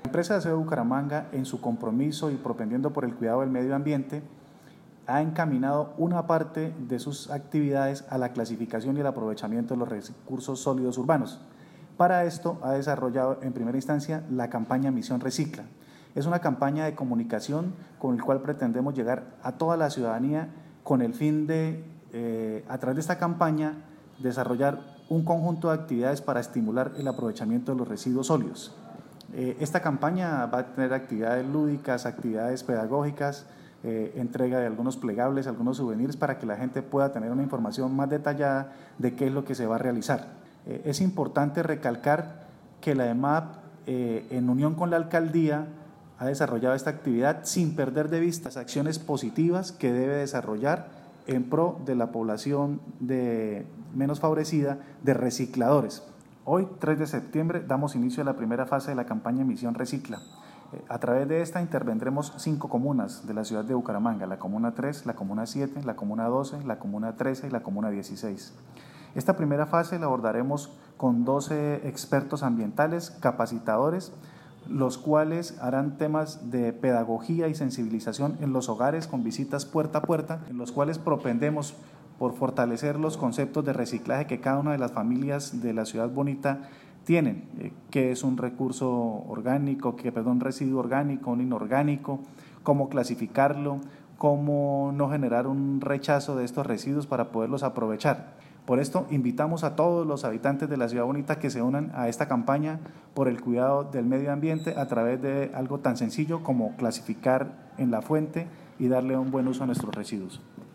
La empresa de Aseo de Bucaramanga, en su compromiso y propendiendo por el cuidado del medio ambiente, ha encaminado una parte de sus actividades a la clasificación y el aprovechamiento de los recursos sólidos urbanos. Para esto ha desarrollado en primera instancia la campaña Misión Recicla. Es una campaña de comunicación con la cual pretendemos llegar a toda la ciudadanía con el fin de, a través de esta campaña, desarrollar un conjunto de actividades para estimular el aprovechamiento de los residuos sólidos. Esta campaña va a tener actividades lúdicas, actividades pedagógicas, entrega de algunos plegables, algunos souvenirs para que la gente pueda tener una información más detallada de qué es lo que se va a realizar. Es importante recalcar que la EMAP, en unión con la alcaldía, ha desarrollado esta actividad sin perder de vista las acciones positivas que debe desarrollar en pro de la población menos favorecida de recicladores. Hoy, 3 de septiembre, damos inicio a la primera fase de la campaña Misión Recicla. A través de esta intervendremos 5 comunas de la ciudad de Bucaramanga: la Comuna 3, la Comuna 7, la Comuna 12, la Comuna 13 y la Comuna 16. Esta primera fase la abordaremos con 12 expertos ambientales, capacitadores, los cuales harán temas de pedagogía y sensibilización en los hogares con visitas puerta a puerta, en los cuales propendemos por fortalecer los conceptos de reciclaje que cada una de las familias de la ciudad bonita tienen, qué es un recurso orgánico, un residuo orgánico, un inorgánico, cómo clasificarlo, cómo no generar un rechazo de estos residuos para poderlos aprovechar. Por esto invitamos a todos los habitantes de la ciudad bonita que se unan a esta campaña por el cuidado del medio ambiente a través de algo tan sencillo como clasificar en la fuente y darle un buen uso a nuestros residuos.